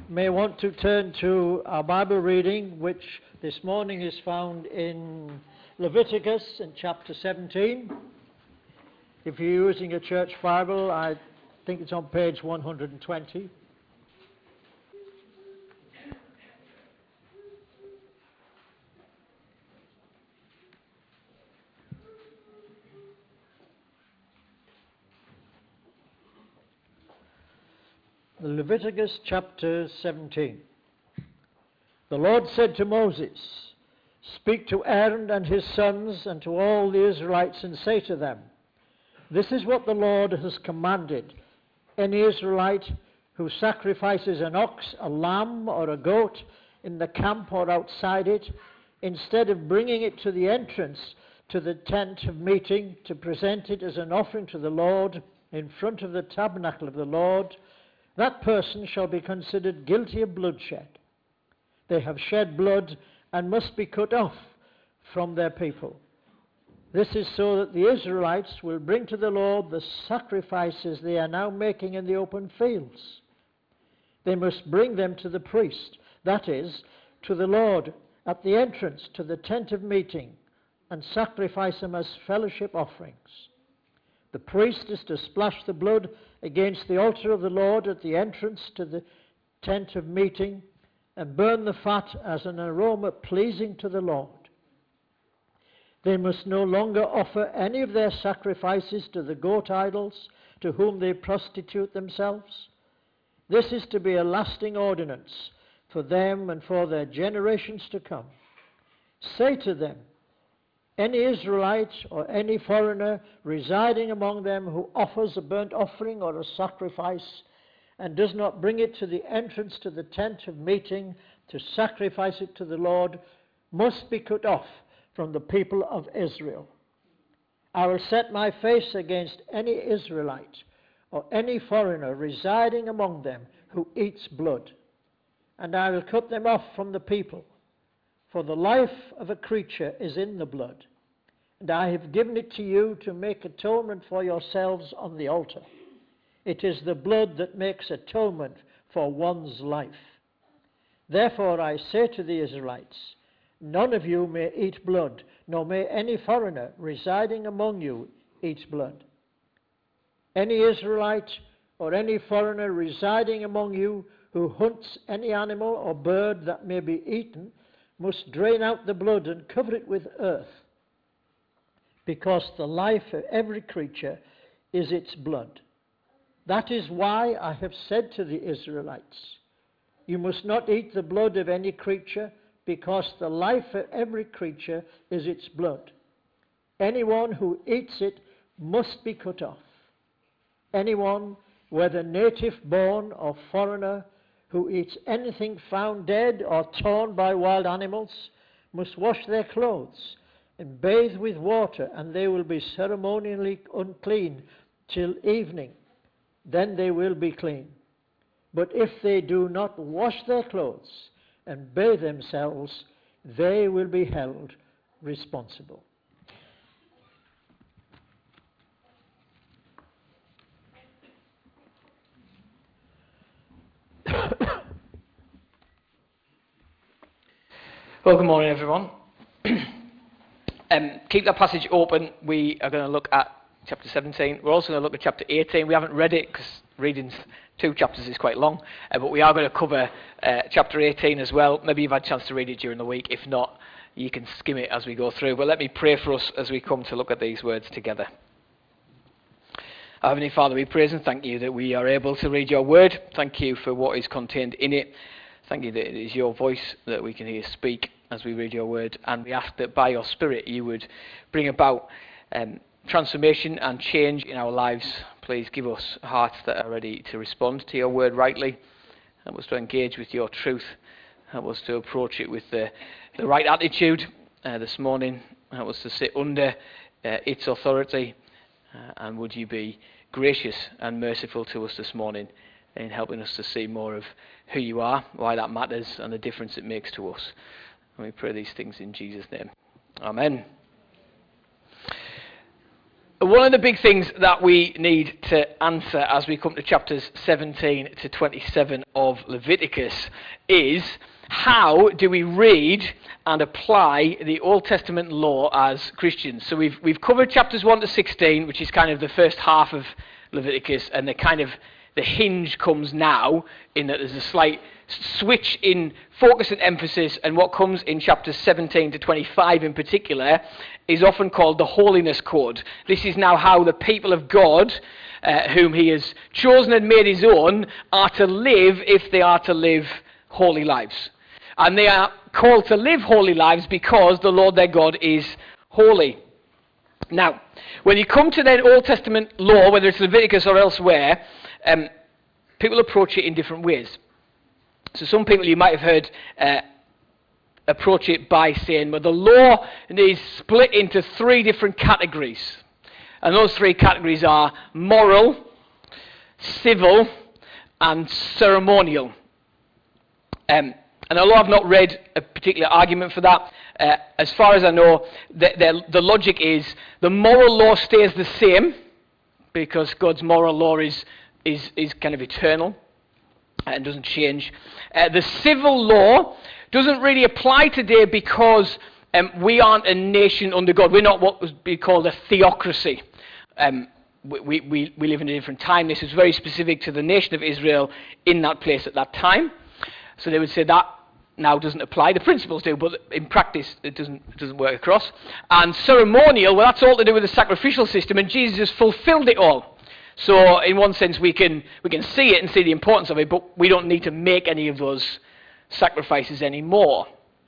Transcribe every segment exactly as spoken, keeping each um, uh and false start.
may want to turn to our Bible reading, which this morning is found in Leviticus in chapter seventeen. If you're using a church Bible, I think it's on page one hundred twenty. Leviticus chapter seventeen. The Lord said to Moses, "Speak to Aaron and his sons and to all the Israelites and say to them, this is what the Lord has commanded. Any Israelite who sacrifices an ox, a lamb or a goat in the camp or outside it, instead of bringing it to the entrance to the tent of meeting to present it as an offering to the Lord in front of the tabernacle of the Lord, that person shall be considered guilty of bloodshed. They have shed blood and must be cut off from their people. This is so that the Israelites will bring to the Lord the sacrifices they are now making in the open fields. They must bring them to the priest, that is, to the Lord at the entrance to the tent of meeting, and sacrifice them as fellowship offerings. The priest is to splash the blood against the altar of the Lord at the entrance to the tent of meeting and burn the fat as an aroma pleasing to the Lord. They must no longer offer any of their sacrifices to the goat idols to whom they prostitute themselves. This is to be a lasting ordinance for them and for their generations to come. Say to them, any Israelite or any foreigner residing among them who offers a burnt offering or a sacrifice and does not bring it to the entrance to the tent of meeting to sacrifice it to the Lord must be cut off from the people of Israel. I will set my face against any Israelite or any foreigner residing among them who eats blood, and I will cut them off from the people. For the life of a creature is in the blood, and I have given it to you to make atonement for yourselves on the altar. It is the blood that makes atonement for one's life. Therefore I say to the Israelites, none of you may eat blood, nor may any foreigner residing among you eat blood. Any Israelite or any foreigner residing among you who hunts any animal or bird that may be eaten must drain out the blood and cover it with earth, because the life of every creature is its blood. That is why I have said to the Israelites, you must not eat the blood of any creature, because the life of every creature is its blood. Anyone who eats it must be cut off. Anyone, whether native born or foreigner, who eats anything found dead or torn by wild animals must wash their clothes and bathe with water, and they will be ceremonially unclean till evening. Then they will be clean. But if they do not wash their clothes and bathe themselves, they will be held responsible. Well, good morning, everyone. um, keep that passage open. We are going to look at chapter seventeen. We're also going to look at chapter eighteen. We haven't read it because reading two chapters is quite long, uh, but we are going to cover uh, chapter eighteen as well. Maybe you've had a chance to read it during the week. If not, you can skim it as we go through. But let me pray for us as we come to look at these words together. Our Heavenly Father, we praise and thank you that we are able to read your word. Thank you for what is contained in it. Thank you that it is your voice that we can hear speak as we read your word, and we ask that by your Spirit you would bring about um, transformation and change in our lives. Please give us hearts that are ready to respond to your word rightly. Help us to engage with your truth. Help us to approach it with the, the right attitude uh, this morning. Help us to sit under uh, its authority. Uh, and would you be gracious and merciful to us this morning in helping us to see more of who you are, why that matters, and the difference it makes to us. And we pray these things in Jesus' name. Amen. One of the big things that we need to answer as we come to chapters seventeen to twenty-seven of Leviticus is, how do we read and apply the Old Testament law as Christians? So we've we've covered chapters one to sixteen, which is kind of the first half of Leviticus, and the kind of the hinge comes now in that there's a slight switch in focus and emphasis, and what comes in chapters seventeen to twenty-five in particular is often called the Holiness Code. This is now how the people of God, uh, whom he has chosen and made his own, are to live if they are to live holy lives. And they are called to live holy lives because the Lord their God is holy. Now, when you come to the Old Testament law, whether it's Leviticus or elsewhere, um, people approach it in different ways. So some people you might have heard uh, approach it by saying, well, the law is split into three different categories. And those three categories are moral, civil, and ceremonial. Um, and although I've not read a particular argument for that, uh, as far as I know, the, the, the logic is the moral law stays the same because God's moral law is, is, is kind of eternal and doesn't change. Uh, the civil law doesn't really apply today because um, we aren't a nation under God. We're not what would be called a theocracy. Um, we, we, we live in a different time. This is very specific to the nation of Israel in that place at that time. So they would say that now doesn't apply. The principles do, but in practice it doesn't, it doesn't work across. And ceremonial, well, that's all to do with the sacrificial system, and Jesus has fulfilled it all. So in one sense we can we can see it and see the importance of it, but we don't need to make any of those sacrifices anymore.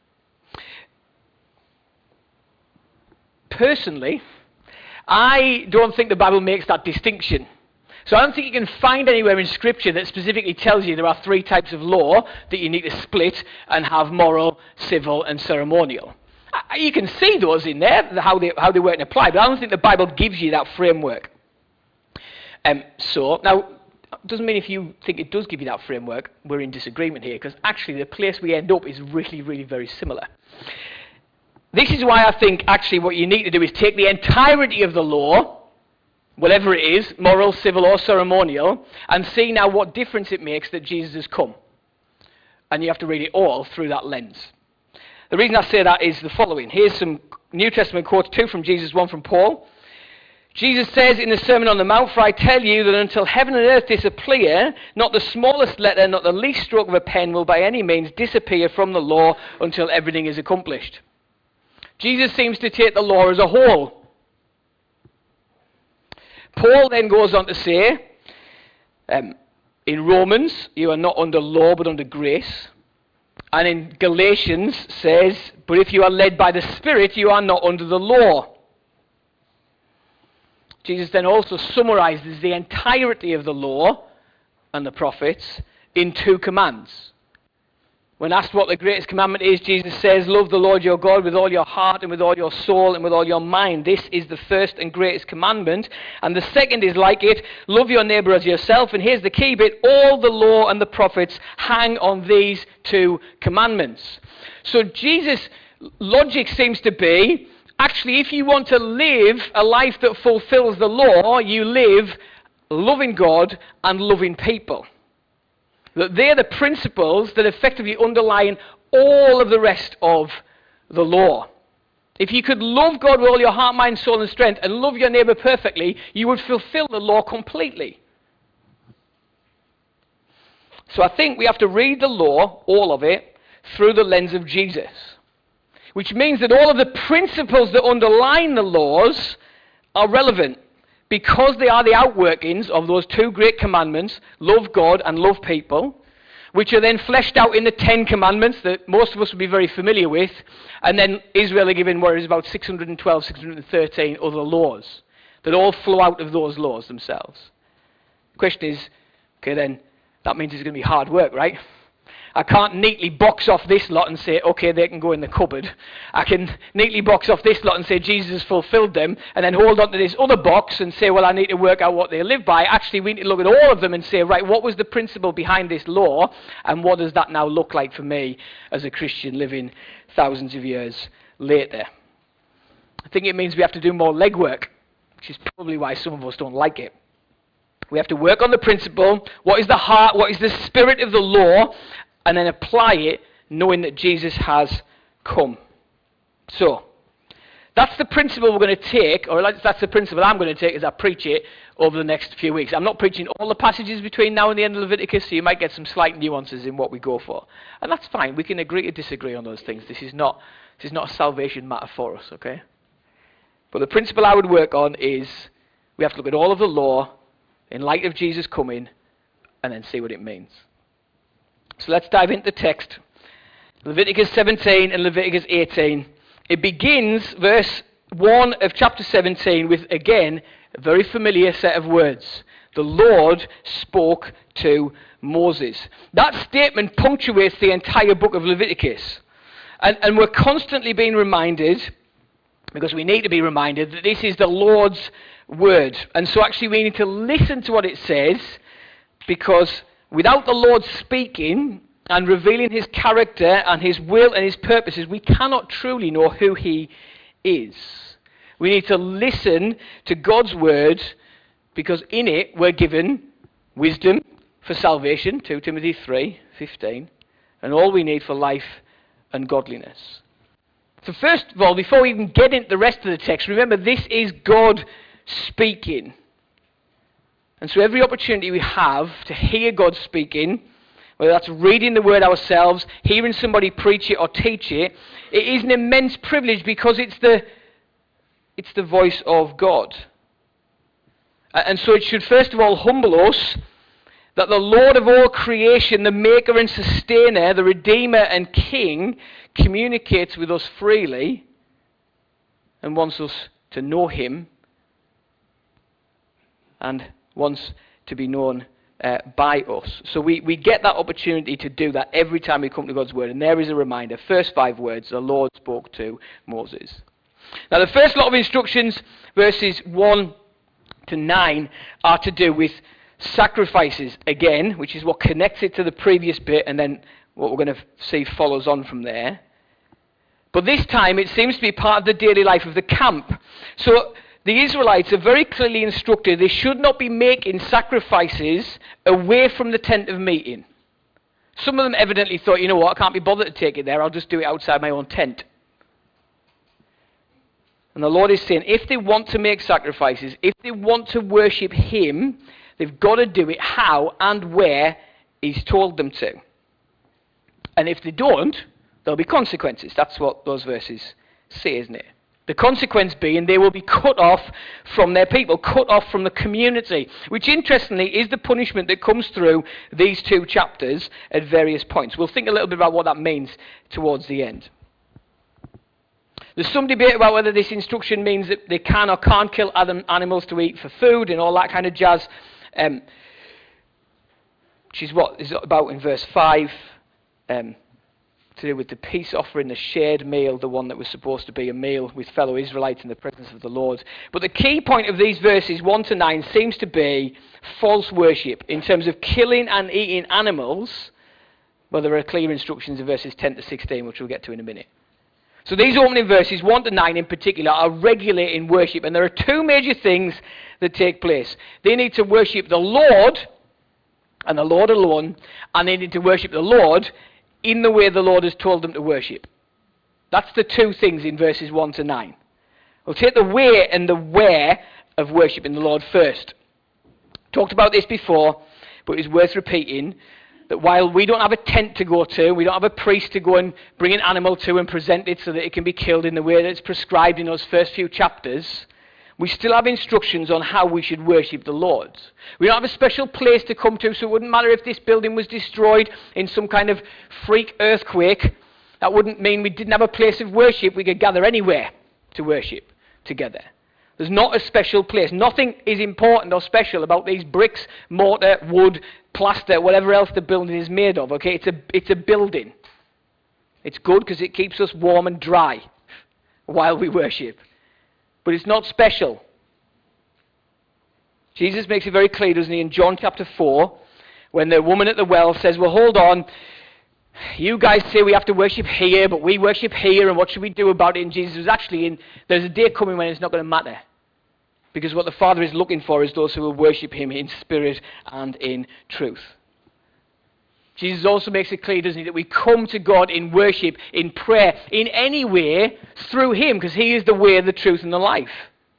Personally, I don't think the Bible makes that distinction. So I don't think you can find anywhere in Scripture that specifically tells you there are three types of law that you need to split and have moral, civil, and ceremonial. You can see those in there, how they, how they work and apply, but I don't think the Bible gives you that framework. Um, so, now, it doesn't mean if you think it does give you that framework, we're in disagreement here, because actually the place we end up is really, really very similar. This is why I think actually what you need to do is take the entirety of the law, whatever it is, moral, civil, or ceremonial, and see now what difference it makes that Jesus has come. And you have to read it all through that lens. The reason I say that is the following. Here's some New Testament quotes, two from Jesus, one from Paul. Jesus says in the Sermon on the Mount, "For I tell you that until heaven and earth disappear, not the smallest letter, not the least stroke of a pen will by any means disappear from the law until everything is accomplished." Jesus seems to take the law as a whole. Paul then goes on to say, um, in Romans, you are not under law but under grace. And in Galatians says, but if you are led by the Spirit, you are not under the law. Jesus then also summarizes the entirety of the law and the prophets in two commands. When asked what the greatest commandment is, Jesus says, love the Lord your God with all your heart and with all your soul and with all your mind. This is the first and greatest commandment. And the second is like it, love your neighbor as yourself. And here's the key bit, all the law and the prophets hang on these two commandments. So Jesus' logic seems to be, actually, if you want to live a life that fulfills the law, you live loving God and loving people. That they're the principles that effectively underline all of the rest of the law. If you could love God with all your heart, mind, soul, and strength, and love your neighbor perfectly, you would fulfill the law completely. So I think we have to read the law, all of it, through the lens of Jesus. Which means that all of the principles that underline the laws are relevant, because they are the outworkings of those two great commandments, love God and love people, which are then fleshed out in the Ten Commandments that most of us would be very familiar with, and then Israel are given what is about six hundred twelve, six hundred thirteen other laws that all flow out of those laws themselves. The question is, okay then, that means it's going to be hard work, right? I can't neatly box off this lot and say, okay, they can go in the cupboard. I can neatly box off this lot and say Jesus has fulfilled them, and then hold on to this other box and say, well, I need to work out what they live by. Actually, we need to look at all of them and say, right, what was the principle behind this law, and what does that now look like for me as a Christian living thousands of years later? I think it means we have to do more legwork which is probably why some of us don't like it. We have to work on the principle, what is the heart, what is the spirit of the law, and then apply it knowing that Jesus has come. So, that's the principle we're going to take, or that's the principle I'm going to take as I preach it over the next few weeks. I'm not preaching all the passages between now and the end of Leviticus, so you might get some slight nuances in what we go for. And that's fine. We can agree to disagree on those things. This is not, this is not a salvation matter for us, okay? But the principle I would work on is we have to look at all of the law in light of Jesus coming and then see what it means. So let's dive into the text. Leviticus seventeen and Leviticus eighteen. It begins, verse one of chapter seventeen, with, again, a very familiar set of words. The Lord spoke to Moses. That statement punctuates the entire book of Leviticus. And, and we're constantly being reminded, because we need to be reminded, that this is the Lord's word. And so actually we need to listen to what it says, because without the Lord speaking and revealing his character and his will and his purposes, we cannot truly know who he is. We need to listen to God's word, because in it we're given wisdom for salvation, Second Timothy three fifteen, and all we need for life and godliness. So first of all, before we even get into the rest of the text, remember this is God speaking. And so every opportunity we have to hear God speaking, whether that's reading the word ourselves, hearing somebody preach it or teach it, it is an immense privilege, because it's the it's the voice of God. And so it should first of all humble us that the Lord of all creation, the maker and sustainer, the redeemer and king, communicates with us freely and wants us to know him and wants to be known uh, by us. So we, we get that opportunity to do that every time we come to God's word. And there is a reminder. First five words, the Lord spoke to Moses. Now the first lot of instructions, verses one to nine, are to do with sacrifices again, which is what connects it to the previous bit, and then what we're going to see follows on from there. But this time it seems to be part of the daily life of the camp. So the Israelites are very clearly instructed they should not be making sacrifices away from the tent of meeting. Some of them evidently thought, you know what, I can't be bothered to take it there, I'll just do it outside my own tent. And the Lord is saying, if they want to make sacrifices, if they want to worship him, they've got to do it how and where he's told them to. And if they don't, there'll be consequences. That's what those verses say, isn't it? The consequence being they will be cut off from their people, cut off from the community, which interestingly is the punishment that comes through these two chapters at various points. We'll think a little bit about what that means towards the end. There's some debate about whether this instruction means that they can or can't kill other animals to eat for food and all that kind of jazz, um, which is what is about in verse five, um, to do with the peace offering, the shared meal, the one that was supposed to be a meal with fellow Israelites in the presence of the Lord. But the key point of these verses one to nine seems to be false worship in terms of killing and eating animals, well, there are clear instructions in verses ten to sixteen, which we'll get to in a minute. So these opening verses, one to nine in particular, are regulating worship. And there are two major things that take place. They need to worship the Lord, and the Lord alone, and they need to worship the Lord in the way the Lord has told them to worship. That's the two things in verses one to nine. We'll take the way and the where of worshiping the Lord first. Talked about this before, but it's worth repeating. That while we don't have a tent to go to, we don't have a priest to go and bring an animal to and present it so that it can be killed in the way that's prescribed in those first few chapters, we still have instructions on how we should worship the Lord. We don't have a special place to come to, so it wouldn't matter if this building was destroyed in some kind of freak earthquake. That wouldn't mean we didn't have a place of worship. We could gather anywhere to worship together. There's not a special place. Nothing is important or special about these bricks, mortar, wood, plaster, whatever else the building is made of. Okay, it's a it's a building. It's good because it keeps us warm and dry while we worship. But it's not special. Jesus makes it very clear, doesn't he, in John chapter four, when the woman at the well says, well, hold on, you guys say we have to worship here, but we worship here, and what should we do about it? And Jesus was actually in, there's a day coming when it's not going to matter. Because what the Father is looking for is those who will worship him in spirit and in truth. Jesus also makes it clear, doesn't he, that we come to God in worship, in prayer, in any way, through him, because he is the way, the truth, and the life.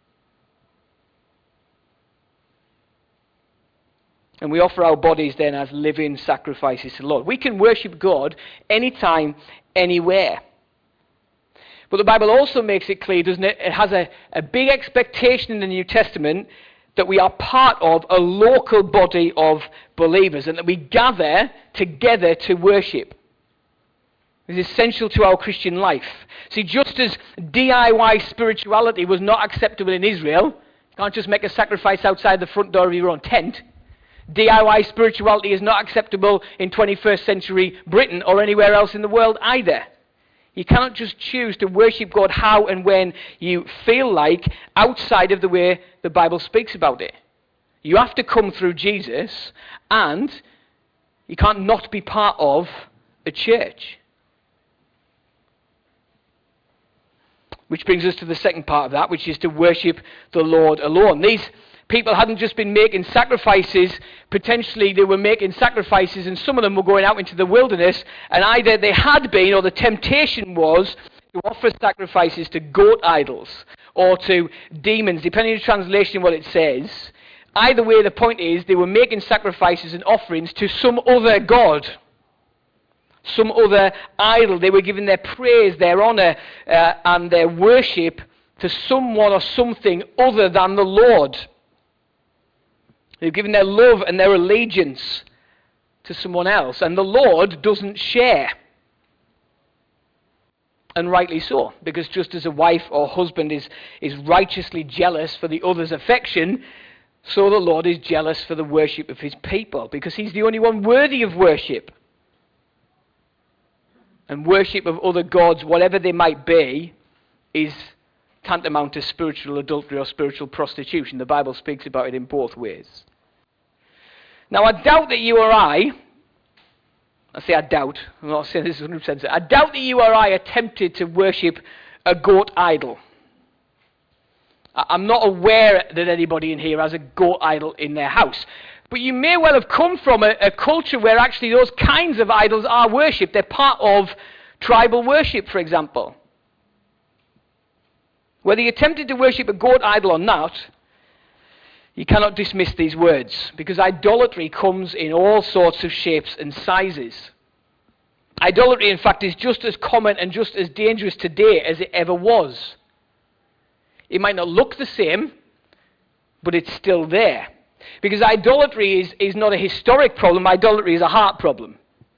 And we offer our bodies then as living sacrifices to the Lord. We can worship God anytime, anywhere. But the Bible also makes it clear, doesn't it? It has a, a big expectation in the New Testament that we are part of a local body of believers and that we gather together to worship. It's essential to our Christian life. See, just as D I Y spirituality was not acceptable in Israel, you can't just make a sacrifice outside the front door of your own tent. D I Y spirituality is not acceptable in twenty-first century Britain or anywhere else in the world either. You cannot just choose to worship God how and when you feel like outside of the way the Bible speaks about it. You have to come through Jesus, and you can't not be part of a church. Which brings us to the second part of that, which is to worship the Lord alone. These people hadn't just been making sacrifices, potentially they were making sacrifices and some of them were going out into the wilderness, and either they had been or the temptation was to offer sacrifices to goat idols or to demons, depending on the translation what it says. Either way, the point is they were making sacrifices and offerings to some other god, some other idol. They were giving their praise, their honour uh, and their worship to someone or something other than the Lord. They've given their love and their allegiance to someone else. And the Lord doesn't share. And rightly so. Because just as a wife or husband is, is righteously jealous for the other's affection, so the Lord is jealous for the worship of his people. Because he's the only one worthy of worship. And worship of other gods, whatever they might be, is tantamount to spiritual adultery or spiritual prostitution. The Bible speaks about it in both ways. Now, I doubt that you or I, I say I doubt, I'm not saying this is one hundred percent, I doubt that you or I are tempted to worship a goat idol. I'm not aware that anybody in here has a goat idol in their house. But you may well have come from a, a culture where actually those kinds of idols are worshipped. They're part of tribal worship, for example. Whether you're tempted to worship a goat idol or not, you cannot dismiss these words, because idolatry comes in all sorts of shapes and sizes. Idolatry, in fact, is just as common and just as dangerous today as it ever was. It might not look the same, but it's still there. Because idolatry is, is not a historic problem, idolatry is a heart problem.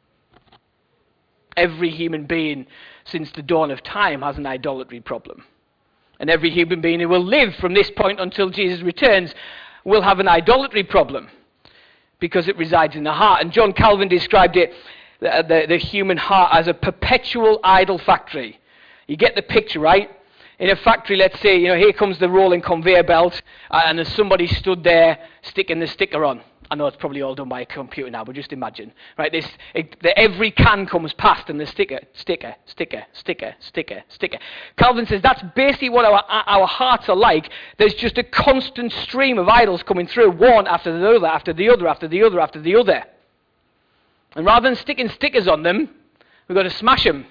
Every human being since the dawn of time has an idolatry problem. And every human being who will live from this point until Jesus returns will have an idolatry problem, because it resides in the heart. And John Calvin described it, the, the, the human heart, as a perpetual idol factory. You get the picture, right? In a factory, let's say, you know, here comes the rolling conveyor belt, uh, and there's somebody stood there sticking the sticker on. I know it's probably all done by a computer now, but just imagine, right? This, it, the, every can comes past, and the sticker, sticker, sticker, sticker, sticker, sticker. Calvin says that's basically what our our hearts are like. There's just a constant stream of idols coming through, one after the other, after the other, after the other, after the other. And rather than sticking stickers on them, we've got to smash them.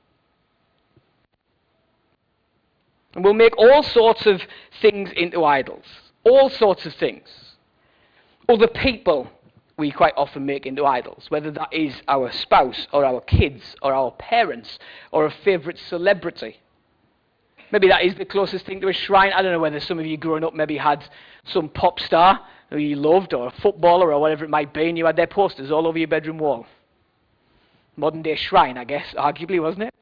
And we'll make all sorts of things into idols. All sorts of things. Other people we quite often make into idols, whether that is our spouse or our kids or our parents or a favourite celebrity. Maybe that is the closest thing to a shrine. I don't know whether some of you growing up maybe had some pop star who you loved, or a footballer or whatever it might be, and you had their posters all over your bedroom wall. Modern day shrine, I guess, arguably, wasn't it?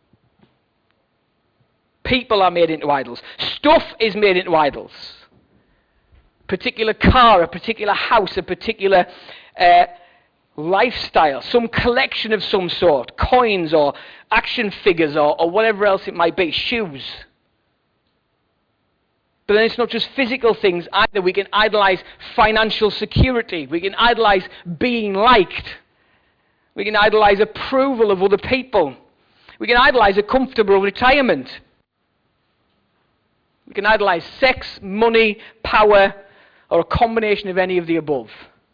People are made into idols. Stuff is made into idols. Particular car, a particular house, a particular uh, lifestyle, some collection of some sort, coins or action figures or, or whatever else it might be, shoes. But then it's not just physical things either. We can idolize financial security. We can idolize being liked. We can idolize approval of other people. We can idolize a comfortable retirement. We can idolize sex, money, power, or a combination of any of the above.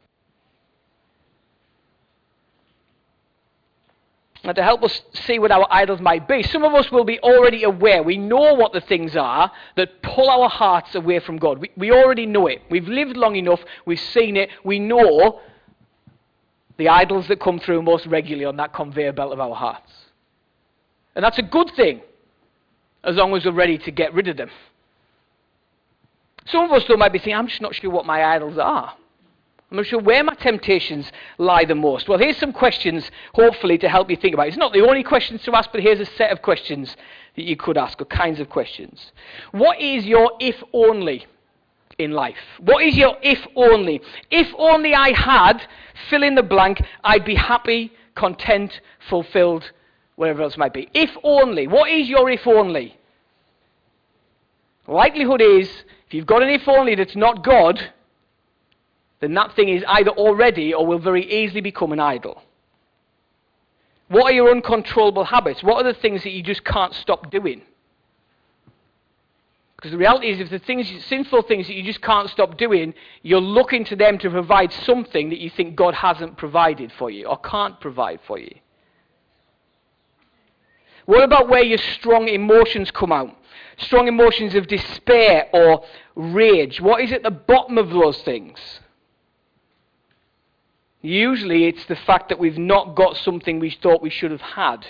And to help us see what our idols might be, some of us will be already aware. We know what the things are that pull our hearts away from God. We, we already know it. We've lived long enough. We've seen it. We know the idols that come through most regularly on that conveyor belt of our hearts. And that's a good thing, as long as we're ready to get rid of them. Some of us, though, might be thinking, I'm just not sure what my idols are. I'm not sure where my temptations lie the most. Well, here's some questions, hopefully, to help you think about it. It's not the only questions to ask, but here's a set of questions that you could ask, or kinds of questions. What is your if only in life? What is your if only? If only I had, fill in the blank, I'd be happy, content, fulfilled, whatever else it might be. If only. What is your if only? Likelihood is, if you've got an if only that's not God, then that thing is either already or will very easily become an idol. What are your uncontrollable habits? What are the things that you just can't stop doing? Because the reality is, if the things, sinful things that you just can't stop doing, you're looking to them to provide something that you think God hasn't provided for you or can't provide for you. What about where your strong emotions come out? Strong emotions of despair or rage. What is at the bottom of those things? Usually it's the fact that we've not got something we thought we should have had.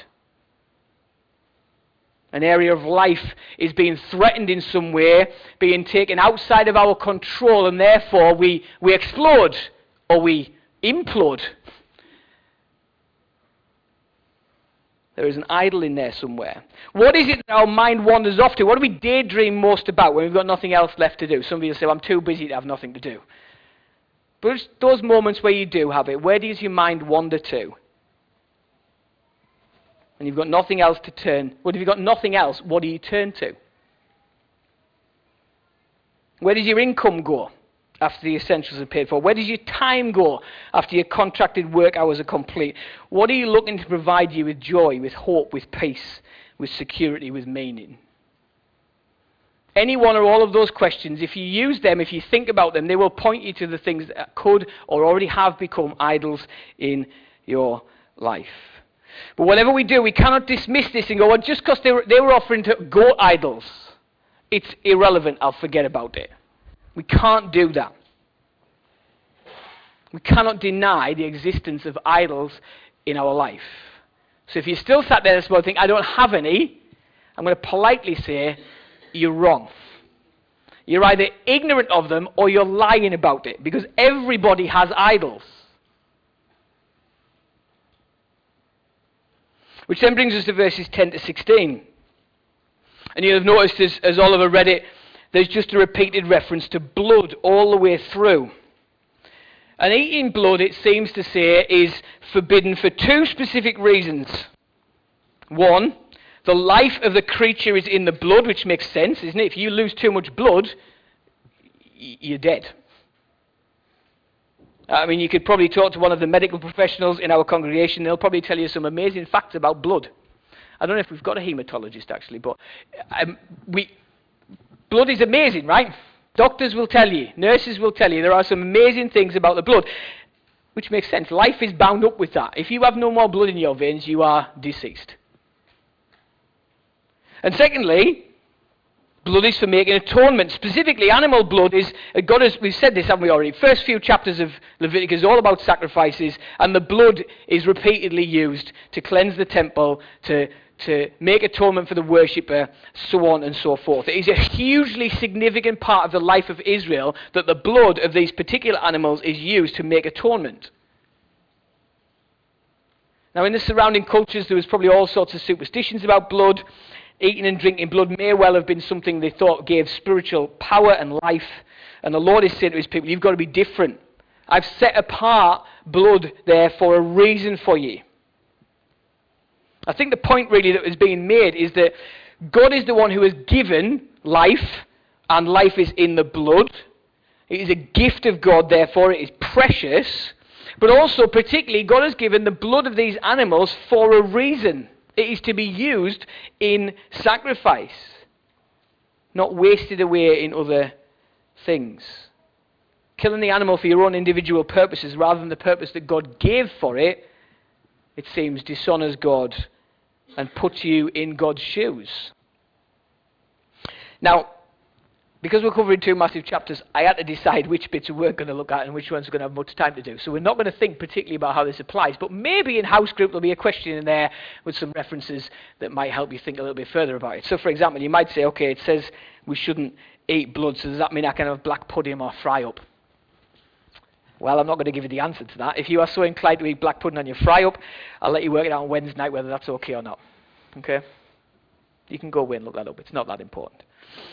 An area of life is being threatened in some way, being taken outside of our control, and therefore we, we explode or we implode. There is an idol in there somewhere. What is it that our mind wanders off to? What do we daydream most about when we've got nothing else left to do? Some of you say, well, I'm too busy to have nothing to do. But it's those moments where you do have it, where does your mind wander to? And you've got nothing else to turn. Well, if you've got nothing else, what do you turn to? Where does your income go after the essentials are paid for? Where does your time go after your contracted work hours are complete? What are you looking to provide you with joy, with hope, with peace, with security, with meaning? Any one or all of those questions, if you use them, if you think about them, they will point you to the things that could or already have become idols in your life. But whatever we do, we cannot dismiss this and go, well, just because they were, they were offering to goat idols, it's irrelevant, I'll forget about it. We can't do that. We cannot deny the existence of idols in our life. So if you're still sat there this morning thinking, I don't have any, I'm going to politely say, you're wrong. You're either ignorant of them or you're lying about it, because everybody has idols. Which then brings us to verses ten to sixteen. And you'll have noticed as, as Oliver read it, there's just a repeated reference to blood all the way through. And eating blood, it seems to say, is forbidden for two specific reasons. One, the life of the creature is in the blood, which makes sense, isn't it? If you lose too much blood, you're dead. I mean, you could probably talk to one of the medical professionals in our congregation. They'll probably tell you some amazing facts about blood. I don't know if we've got a hematologist, actually, but um, we, blood is amazing, right? Doctors will tell you, nurses will tell you, there are some amazing things about the blood, which makes sense. Life is bound up with that. If you have no more blood in your veins, you are deceased. And secondly, blood is for making atonement. Specifically, animal blood is, God has, we've said this, haven't we already? First few chapters of Leviticus is all about sacrifices, and the blood is repeatedly used to cleanse the temple, to, to make atonement for the worshipper, so on and so forth. It is a hugely significant part of the life of Israel that the blood of these particular animals is used to make atonement. Now, in the surrounding cultures, there was probably all sorts of superstitions about blood. Eating and drinking blood may well have been something they thought gave spiritual power and life. And the Lord is saying to his people, you've got to be different. I've set apart blood there for a reason for you. I think the point really that is being made is that God is the one who has given life, and life is in the blood. It is a gift of God, therefore it is precious. But also, particularly, God has given the blood of these animals for a reason. It is to be used in sacrifice. not wasted away in other things. Killing the animal for your own individual purposes rather than the purpose that God gave for it, it seems, dishonours God and puts you in God's shoes. Now, because we're covering two massive chapters, I had to decide which bits we're going to look at and which ones we're going to have much time to do. So we're not going to think particularly about how this applies, but maybe in house group there'll be a question in there with some references that might help you think a little bit further about it. So for example, you might say, okay, it says we shouldn't eat blood, so does that mean I can have black pudding or fry up? Well, I'm not going to give you the answer to that. If you are so inclined to eat black pudding and you fry up, I'll let you work it out on Wednesday night whether that's okay or not. Okay? You can go away and look that up. It's not that important.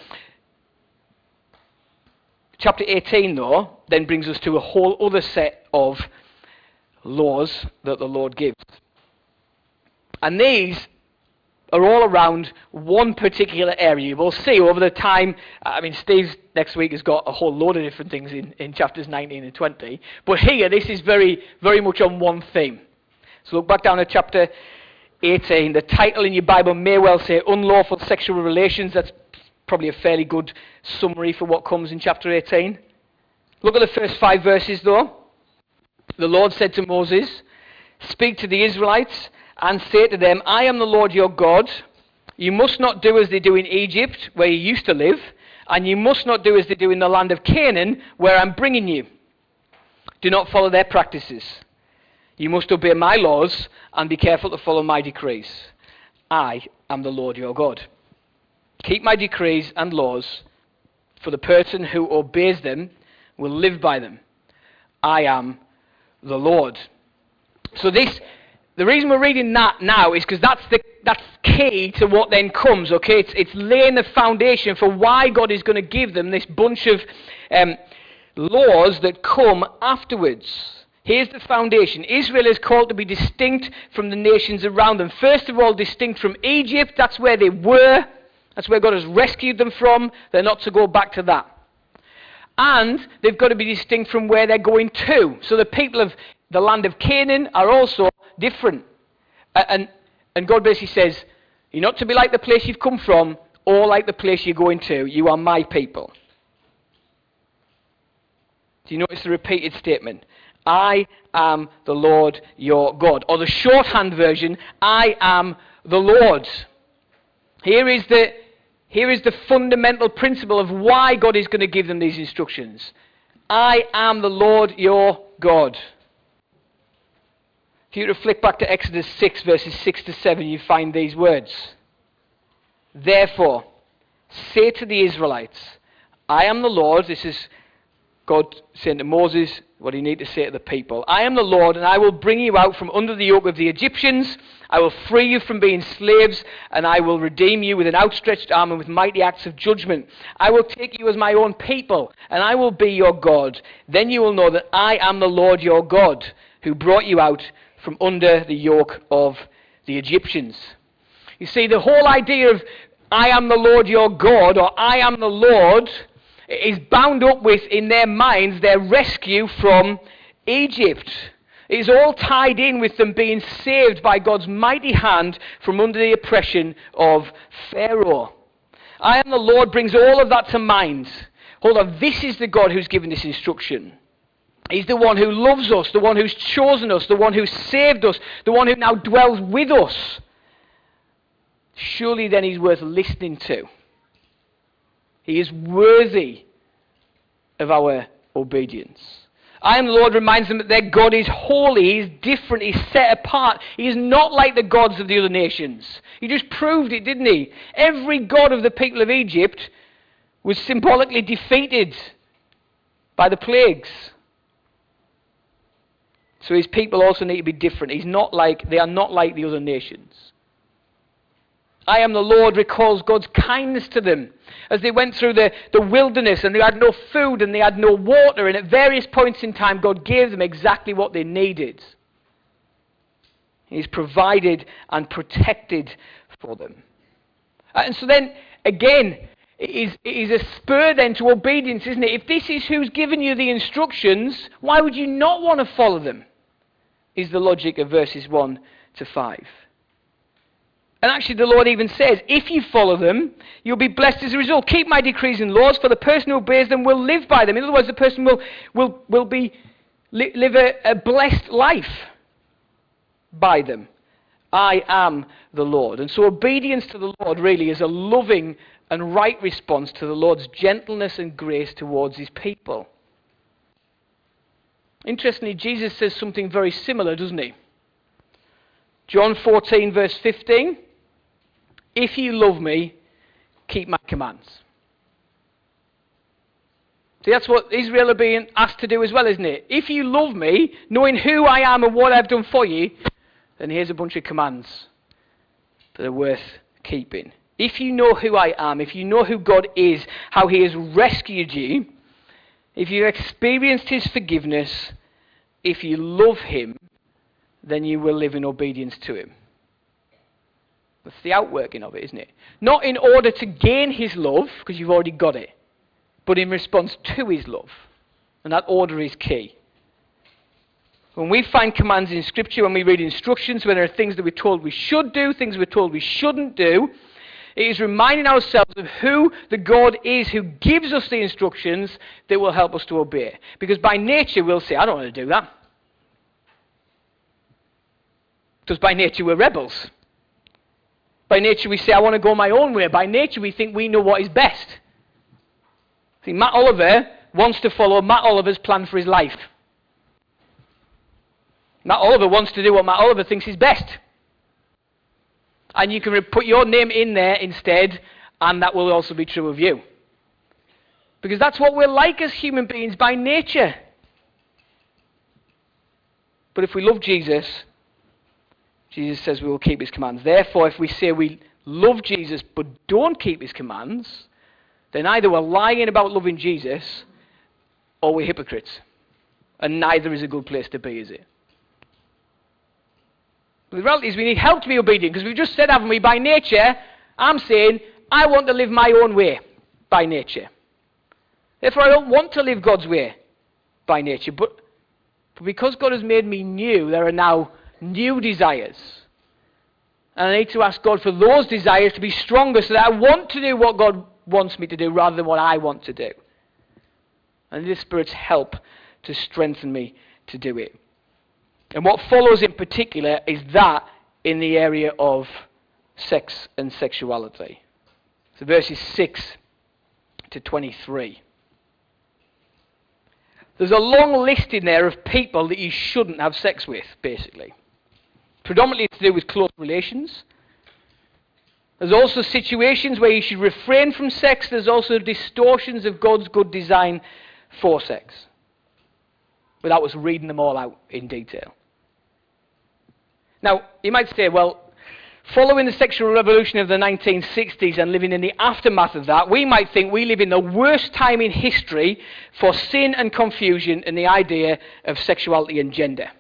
Chapter eighteen, though, then brings us to a whole other set of laws that the Lord gives. And these are all around one particular area. We'll see over the time, I mean, Steve next week has got a whole load of different things in, in chapters nineteen and twenty. But here, this is very, very much on one theme. So look back down at chapter eighteen. The title in your Bible may well say Unlawful Sexual Relations. That's probably a fairly good summary for what comes in chapter eighteen. Look at the first five verses though. The Lord said to Moses, "Speak to the Israelites and say to them, I am the Lord your God. You must not do as they do in Egypt, where you used to live, and you must not do as they do in the land of Canaan, where I'm bringing you. Do not follow their practices. You must obey my laws and be careful to follow my decrees. I am the Lord your God. Keep my decrees and laws, for the person who obeys them will live by them. I am the Lord." So this, the reason we're reading that now is because that's the that's key to what then comes. Okay, it's it's laying the foundation for why God is going to give them this bunch of um, laws that come afterwards. Here's the foundation. Israel is called to be distinct from the nations around them. First of all, distinct from Egypt. That's where they were. That's where God has rescued them from. They're not to go back to that. And they've got to be distinct from where they're going to. So the people of the land of Canaan are also different. And, and God basically says, you're not to be like the place you've come from or like the place you're going to. You are my people. Do you notice the repeated statement? I am the Lord your God. Or the shorthand version, I am the Lord. Here is the, here is the fundamental principle of why God is going to give them these instructions. I am the Lord your God. If you were to flick back to Exodus six, verses six to seven, you find these words. Therefore, say to the Israelites, I am the Lord. This is God saying to Moses what he needs to say to the people. I am the Lord, and I will bring you out from under the yoke of the Egyptians. I will free you from being slaves, and I will redeem you with an outstretched arm and with mighty acts of judgment. I will take you as my own people, and I will be your God. Then you will know that I am the Lord your God, who brought you out from under the yoke of the Egyptians. You see, the whole idea of I am the Lord your God, or I am the Lord, is bound up with, in their minds, their rescue from Egypt. It is all tied in with them being saved by God's mighty hand from under the oppression of Pharaoh. I am the Lord brings all of that to mind. Hold on, this is the God who's given this instruction. He's the one who loves us, the one who's chosen us, the one who saved us, the one who now dwells with us. Surely then he's worth listening to. He is worthy of our obedience. I am the Lord reminds them that their God is holy, he is different, he's set apart. He is not like the gods of the other nations. He just proved it, didn't he? Every god of the people of Egypt was symbolically defeated by the plagues. So his people also need to be different. He's not like, they are not like the other nations. I am the Lord recalls God's kindness to them as they went through the, the wilderness and they had no food and they had no water, and at various points in time God gave them exactly what they needed. He's provided and protected for them. And so then, again, it is, it is a spur then to obedience, isn't it? If this is who's given you the instructions, why would you not want to follow them? Is the logic of verses one to five. And actually the Lord even says, if you follow them, you'll be blessed as a result. Keep my decrees and laws, for the person who obeys them will live by them. In other words, the person will, will, will be, li- live a, a blessed life by them. I am the Lord. And so obedience to the Lord really is a loving and right response to the Lord's gentleness and grace towards his people. Interestingly, Jesus says something very similar, doesn't he? John fourteen, verse fifteen. If you love me, keep my commands. See, that's what Israel are being asked to do as well, isn't it? If you love me, knowing who I am and what I've done for you, then here's a bunch of commands that are worth keeping. If you know who I am, if you know who God is, how he has rescued you, if you've experienced his forgiveness, if you love him, then you will live in obedience to him. That's the outworking of it, isn't it? Not in order to gain his love, because you've already got it, but in response to his love. And that order is key. When we find commands in Scripture, when we read instructions, when there are things that we're told we should do, things we're told we shouldn't do, it is reminding ourselves of who the God is who gives us the instructions that will help us to obey. Because by nature we'll say, I don't want to do that. Because by nature we're rebels. By nature we say, I want to go my own way. By nature we think we know what is best. See, Matt Oliver wants to follow Matt Oliver's plan for his life. Matt Oliver wants to do what Matt Oliver thinks is best. And you can put your name in there instead, and that will also be true of you. Because that's what we're like as human beings by nature. But if we love Jesus, Jesus says we will keep his commands. Therefore, if we say we love Jesus but don't keep his commands, then either we're lying about loving Jesus or we're hypocrites. And neither is a good place to be, is it? But the reality is we need help to be obedient, because we've just said, haven't we, by nature, I'm saying, I want to live my own way by nature. Therefore, I don't want to live God's way by nature. But, but because God has made me new, there are now new desires. And I need to ask God for those desires to be stronger so that I want to do what God wants me to do rather than what I want to do. And this Spirit's help to strengthen me to do it. And what follows in particular is that in the area of sex and sexuality. So verses six to twenty-three. There's a long list in there of people that you shouldn't have sex with, basically. Predominantly to do with close relations. There's also situations where you should refrain from sex. There's also distortions of God's good design for sex. Without us reading them all out in detail. Now, you might say, well, following the sexual revolution of the nineteen sixties and living in the aftermath of that, we might think we live in the worst time in history for sin and confusion in the idea of sexuality and gender.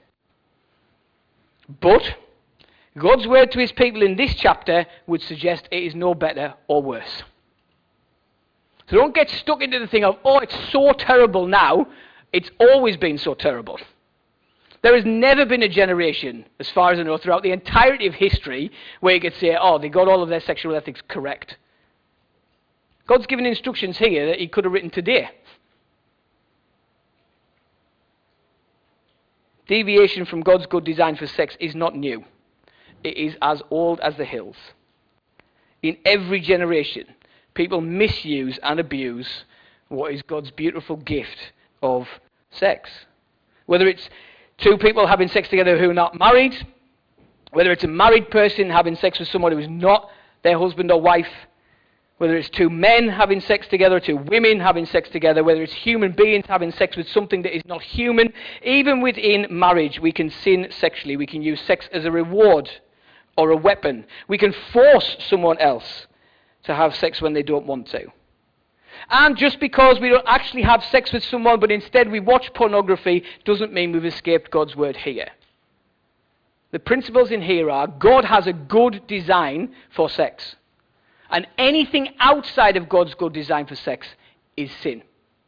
But God's word to his people in this chapter would suggest it is no better or worse. So don't get stuck into the thing of, oh, it's so terrible now. It's always been so terrible. There has never been a generation, as far as I know, throughout the entirety of history, where you could say, oh, they got all of their sexual ethics correct. God's given instructions here that he could have written today. Deviation from God's good design for sex is not new. It is as old as the hills. In every generation, people misuse and abuse what is God's beautiful gift of sex. Whether it's two people having sex together who are not married, whether it's a married person having sex with someone who is not their husband or wife, whether it's two men having sex together, two women having sex together, whether it's human beings having sex with something that is not human, even within marriage we can sin sexually. We can use sex as a reward or a weapon. We can force someone else to have sex when they don't want to. And just because we don't actually have sex with someone, but instead we watch pornography, doesn't mean we've escaped God's word here. The principles in here are, God has a good design for sex. And anything outside of God's good design for sex is sin.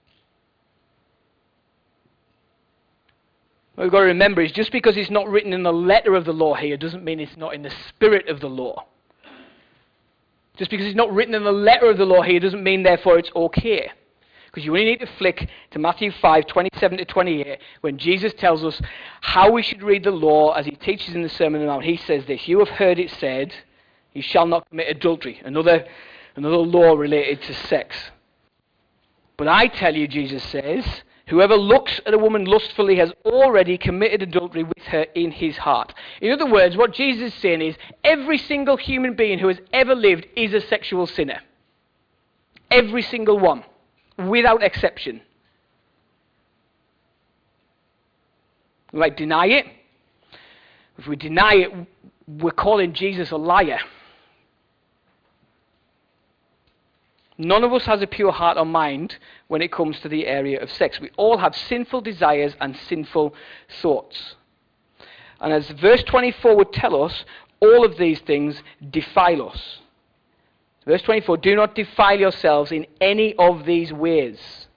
What we've got to remember is, just because it's not written in the letter of the law here, doesn't mean it's not in the spirit of the law. Just because it's not written in the letter of the law here doesn't mean therefore it's okay. Because you only need to flick to Matthew five, twenty-seven to twenty-eight, when Jesus tells us how we should read the law as he teaches in the Sermon on the Mount. He says this: you have heard it said, you shall not commit adultery. Another, another law related to sex. But I tell you, Jesus says, whoever looks at a woman lustfully has already committed adultery with her in his heart. In other words, what Jesus is saying is, every single human being who has ever lived is a sexual sinner. Every single one. Without exception. We might deny it. If we deny it, we're calling Jesus a liar. None of us has a pure heart or mind when it comes to the area of sex. We all have sinful desires and sinful thoughts. And as verse twenty-four would tell us, all of these things defile us. Verse twenty-four, do not defile yourselves in any of these ways.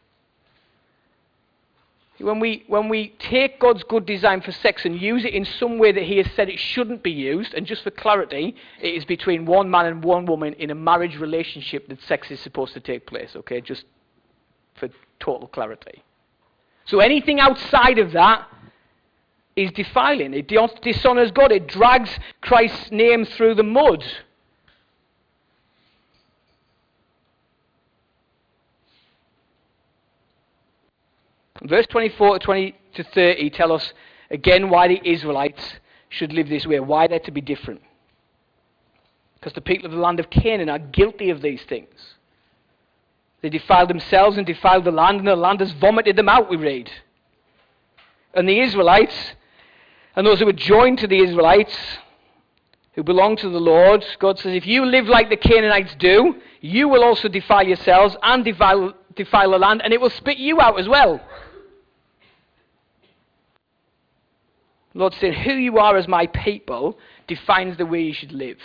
When we, when we take God's good design for sex and use it in some way that he has said it shouldn't be used, and just for clarity, it is between one man and one woman in a marriage relationship that sex is supposed to take place, okay? Just for total clarity. So anything outside of that is defiling. It dishonors God. It drags Christ's name through the mud. Verse twenty-four to twenty to thirty tell us again why the Israelites should live this way, why they're to be different. Because the people of the land of Canaan are guilty of these things. They defiled themselves and defiled the land, and the land has vomited them out, we read. And the Israelites, and those who were joined to the Israelites, who belong to the Lord, God says, if you live like the Canaanites do, you will also defile yourselves and defile, defile the land, and it will spit you out as well. The Lord said, who you are as my people defines the way you should live.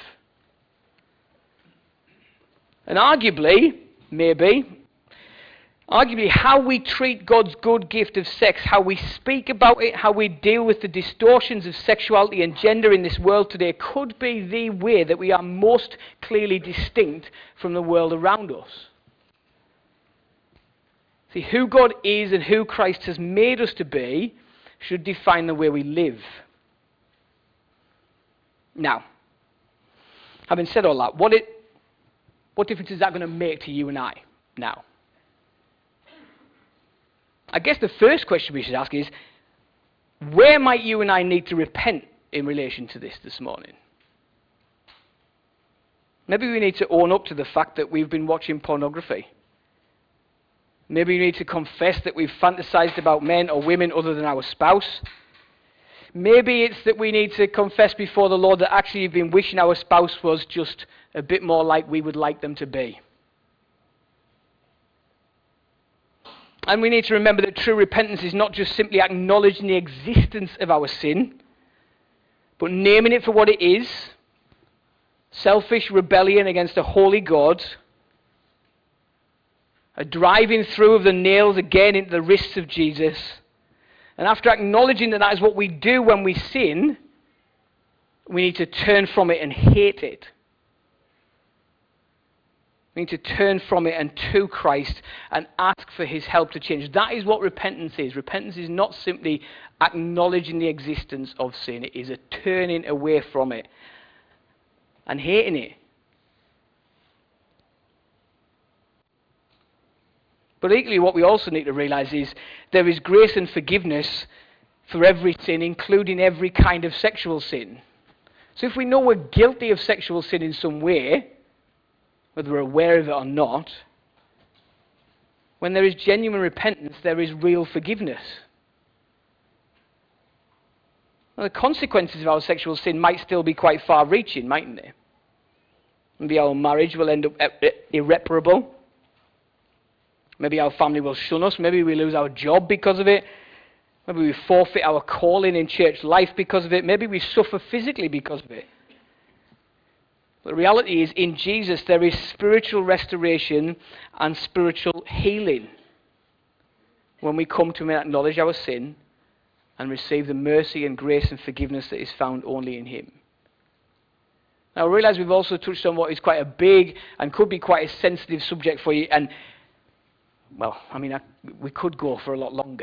And arguably, maybe, arguably how we treat God's good gift of sex, how we speak about it, how we deal with the distortions of sexuality and gender in this world today could be the way that we are most clearly distinct from the world around us. See, who God is and who Christ has made us to be should define the way we live. Now, having said all that, what, it, what difference is that going to make to you and I now? I guess the first question we should ask is, where might you and I need to repent in relation to this this morning? Maybe we need to own up to the fact that we've been watching pornography. Maybe we need to confess that we've fantasized about men or women other than our spouse. Maybe it's that we need to confess before the Lord that actually we've been wishing our spouse was just a bit more like we would like them to be. And we need to remember that true repentance is not just simply acknowledging the existence of our sin, but naming it for what it is: selfish rebellion against a holy God, a driving through of the nails again into the wrists of Jesus. And after acknowledging that that is what we do when we sin, we need to turn from it and hate it. We need to turn from it and to Christ and ask for his help to change. That is what repentance is. Repentance is not simply acknowledging the existence of sin. It is a turning away from it and hating it. But equally, what we also need to realize is there is grace and forgiveness for every sin, including every kind of sexual sin. So if we know we're guilty of sexual sin in some way, whether we're aware of it or not, when there is genuine repentance, there is real forgiveness. Now, the consequences of our sexual sin might still be quite far-reaching, mightn't they? Maybe our marriage will end up irreparable. Maybe our family will shun us. Maybe we lose our job because of it. Maybe we forfeit our calling in church life because of it. Maybe we suffer physically because of it. But the reality is, in Jesus, there is spiritual restoration and spiritual healing when we come to acknowledge our sin and receive the mercy and grace and forgiveness that is found only in him. Now, I realise we've also touched on what is quite a big and could be quite a sensitive subject for you, and, well, I mean, I, we could go for a lot longer.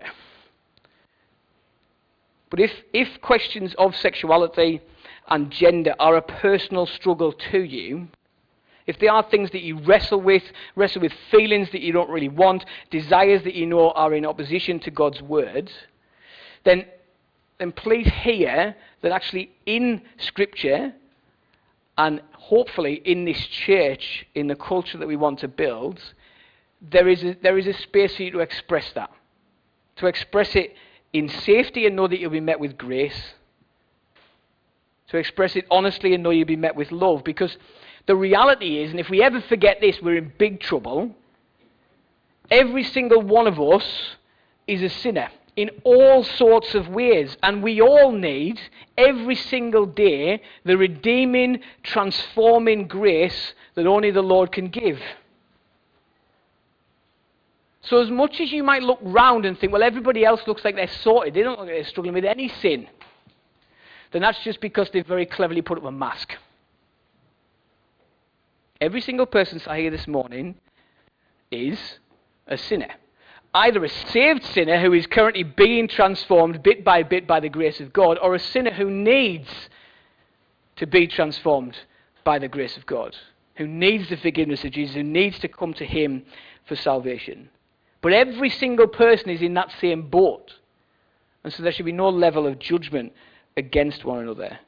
But if, if questions of sexuality and gender are a personal struggle to you, if they are things that you wrestle with, wrestle with feelings that you don't really want, desires that you know are in opposition to God's word, then, then please hear that actually in Scripture, and hopefully in this church, in the culture that we want to build, there is a, there is a space for you to express that. To express it in safety and know that you'll be met with grace. To express it honestly and know you'll be met with love. Because the reality is, and if we ever forget this, we're in big trouble. Every single one of us is a sinner in all sorts of ways. And we all need, every single day, the redeeming, transforming grace that only the Lord can give. So as much as you might look round and think, well, everybody else looks like they're sorted, they don't look like they're struggling with any sin, then that's just because they've very cleverly put up a mask. Every single person sat here this morning is a sinner. Either a saved sinner who is currently being transformed bit by bit by the grace of God, or a sinner who needs to be transformed by the grace of God, who needs the forgiveness of Jesus, who needs to come to Him for salvation. But every single person is in that same boat. And so there should be no level of judgment against one another.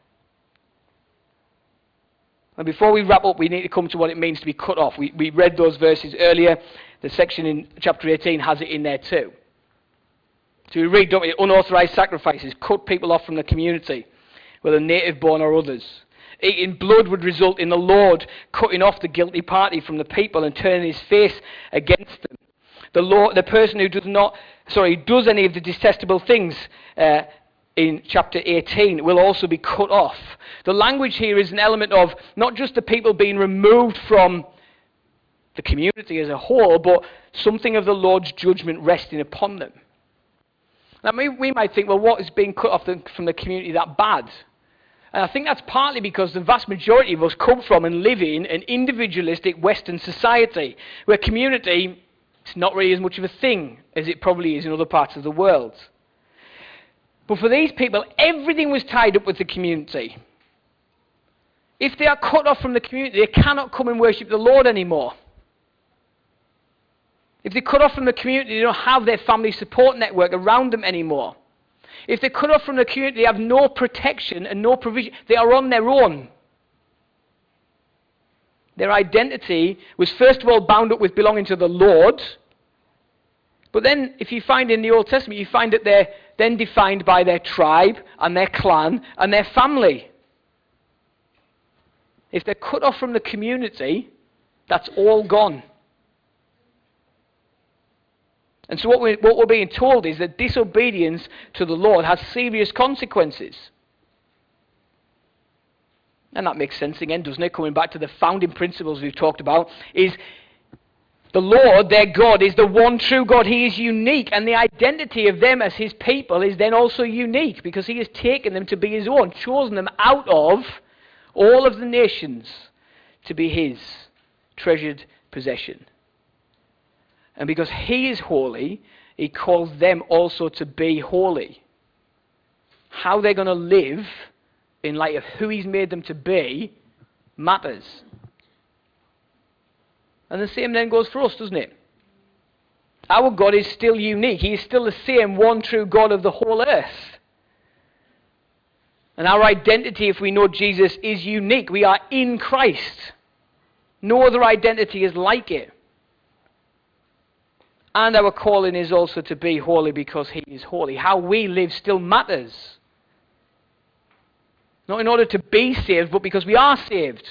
And before we wrap up, we need to come to what it means to be cut off. We, we read those verses earlier. The section in chapter eighteen has it in there too. So we read, don't we, unauthorized sacrifices, cut people off from the community, whether native born or others. Eating blood would result in the Lord cutting off the guilty party from the people and turning his face against them. The Lord, the person who does not, sorry, does any of the detestable things uh, in chapter eighteen will also be cut off. The language here is an element of not just the people being removed from the community as a whole, but something of the Lord's judgment resting upon them. Now, we, we might think, well, what is being cut off the, from the community that bad? And I think that's partly because the vast majority of us come from and live in an individualistic Western society, where community is not really as much of a thing as it probably is in other parts of the world. But for these people, everything was tied up with the community. If they are cut off from the community, they cannot come and worship the Lord anymore. If they're cut off from the community, they don't have their family support network around them anymore. If they're cut off from the community, they have no protection and no provision. They are on their own. Their identity was first of all bound up with belonging to the Lord. But then, if you find in the Old Testament, you find that they're then defined by their tribe and their clan and their family. If they're cut off from the community, that's all gone. And so what we're, what we're being told is that disobedience to the Lord has serious consequences. And that makes sense again, doesn't it? Coming back to the founding principles we've talked about, is the Lord, their God, is the one true God. He is unique, and the identity of them as His people is then also unique, because He has taken them to be His own, chosen them out of all of the nations to be His treasured possession. And because He is holy, He calls them also to be holy. How they're going to live in light of who He's made them to be matters. And the same then goes for us, doesn't it? Our God is still unique. He is still the same one true God of the whole earth. And our identity, if we know Jesus, is unique. We are in Christ. No other identity is like it. And our calling is also to be holy because He is holy. How we live still matters. Not in order to be saved, but because we are saved.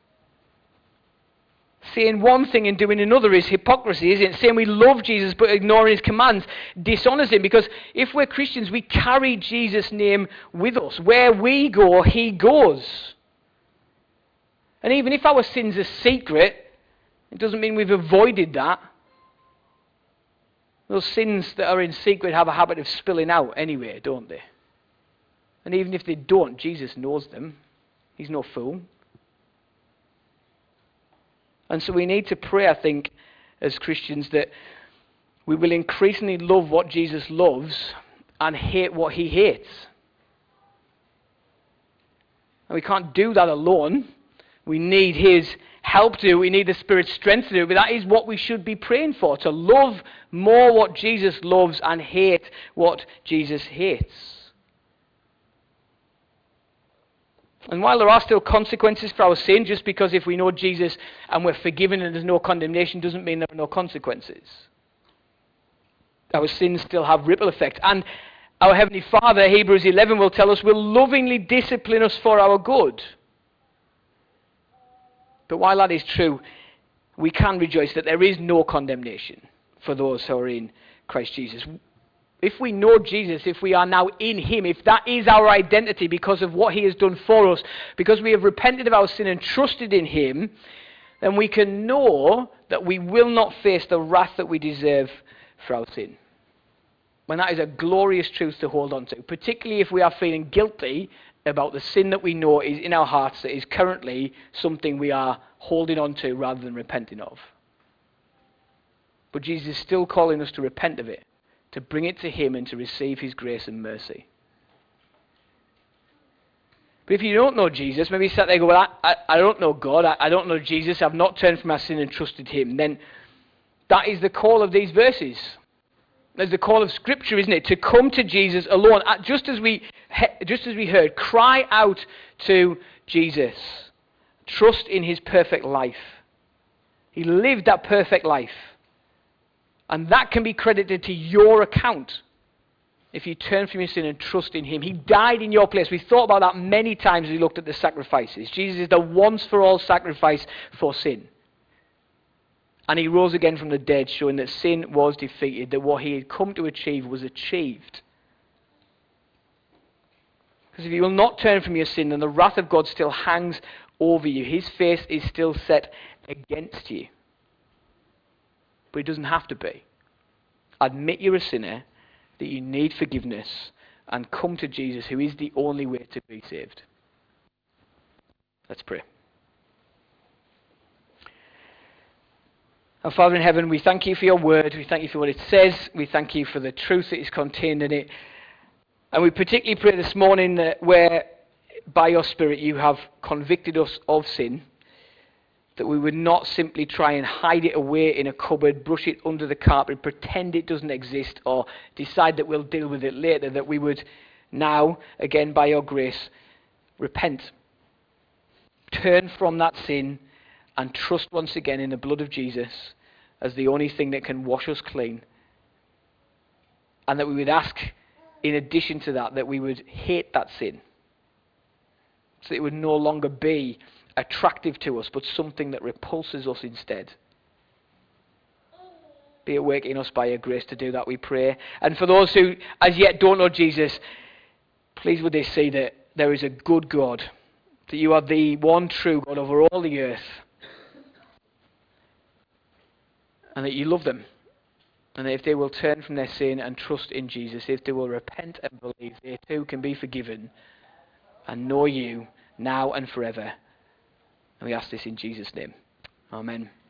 Saying one thing and doing another is hypocrisy, isn't it? Saying we love Jesus but ignoring His commands dishonors Him. Because if we're Christians, we carry Jesus' name with us. Where we go, He goes. And even if our sins are secret, it doesn't mean we've avoided that. Those sins that are in secret have a habit of spilling out anyway, don't they? And even if they don't, Jesus knows them. He's no fool. And so we need to pray, I think, as Christians, that we will increasingly love what Jesus loves and hate what he hates. And we can't do that alone. We need his help to do it. We need the Spirit's strength to do it. But that is what we should be praying for, to love more what Jesus loves and hate what Jesus hates. And while there are still consequences for our sin, just because if we know Jesus and we're forgiven and there's no condemnation doesn't mean there are no consequences. Our sins still have ripple effect. And our Heavenly Father, Hebrews eleven, will tell us, will lovingly discipline us for our good. But while that is true, we can rejoice that there is no condemnation for those who are in Christ Jesus. If we know Jesus, if we are now in him, if that is our identity because of what he has done for us, because we have repented of our sin and trusted in him, then we can know that we will not face the wrath that we deserve for our sin. When that is a glorious truth to hold on to, particularly if we are feeling guilty about the sin that we know is in our hearts that is currently something we are holding on to rather than repenting of. But Jesus is still calling us to repent of it, to bring it to him and to receive his grace and mercy. But if you don't know Jesus, maybe you sat there and go, well, I, I, I don't know God, I, I don't know Jesus, I've not turned from my sin and trusted him, then that is the call of these verses. There's the call of Scripture, isn't it? To come to Jesus alone. Just as we, just as we heard, cry out to Jesus. Trust in his perfect life. He lived that perfect life. And that can be credited to your account if you turn from your sin and trust in him. He died in your place. We thought about that many times as we looked at the sacrifices. Jesus is the once-for-all sacrifice for sin. And he rose again from the dead, showing that sin was defeated, that what he had come to achieve was achieved. Because if you will not turn from your sin, then the wrath of God still hangs over you. His face is still set against you. But it doesn't have to be. Admit you're a sinner, that you need forgiveness, and come to Jesus, who is the only way to be saved. Let's pray. Our Father in heaven, we thank you for your word. We thank you for what it says. We thank you for the truth that is contained in it. And we particularly pray this morning that where, by your Spirit, you have convicted us of sin, that we would not simply try and hide it away in a cupboard, brush it under the carpet, pretend it doesn't exist, or decide that we'll deal with it later, that we would now, again by your grace, repent. Turn from that sin and trust once again in the blood of Jesus as the only thing that can wash us clean. And that we would ask, in addition to that, that we would hate that sin. So that it would no longer be attractive to us, but something that repulses us instead. Be at work in us by your grace to do that, we pray. And for those who as yet don't know Jesus, please would they see that there is a good God, that you are the one true God over all the earth, and that you love them. And that if they will turn from their sin and trust in Jesus, if they will repent and believe, they too can be forgiven and know you now and forever. And we ask this in Jesus' name. Amen.